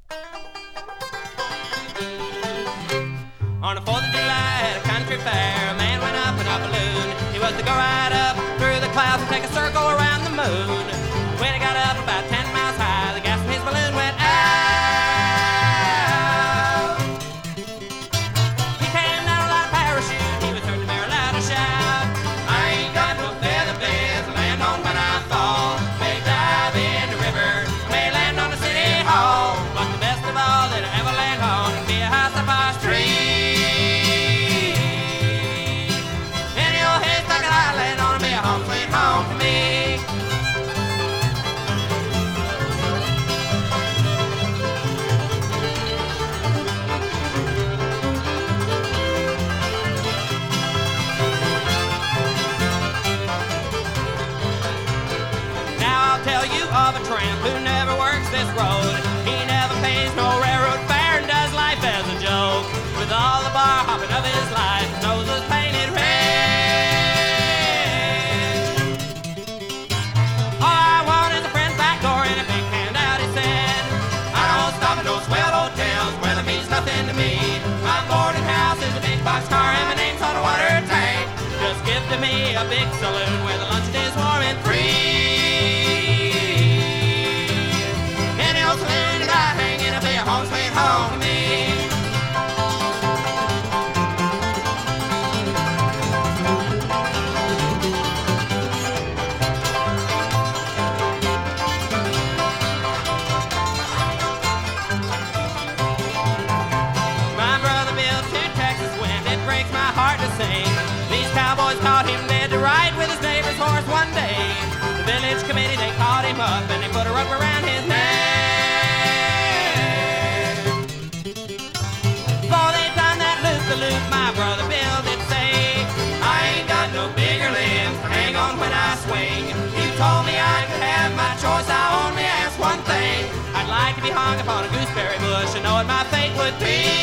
On the 4th of July at a country fair, a man went up in a balloon. He was to go right up through the clouds and take a circle around the moon. When he got up about 10 miles high, the gas from his balloon went out. He came down like a parachute, he was heard to very loud a shout. I ain't got no feather beds, land on when I fall. May dive in the river, may land on the city hall. But the best of all that I ever land on would be a house up our street. Home sweet home to me. Now I'll tell you of a tramp who never works this road. He never pays no railroad fare and does life as a joke. With all the bar hopping of his life, his nose is painted red. Nothing to me. My boarding house is a big boxcar and my name's on a water tank. Just give to me a big saloon where the luncheon is warm and free. Any old saloon that I hang in will be a home sweet home to me. These cowboys caught him dead to ride with his neighbor's horse one day. The village committee, they caught him up and they put a rope around his neck. Before they done that loop-the-loop, my brother Bill did say, I ain't got no bigger limbs to hang on when I swing. You told me I could have my choice, I only ask one thing. I'd like to be hung upon a gooseberry bush and know what my fate would be.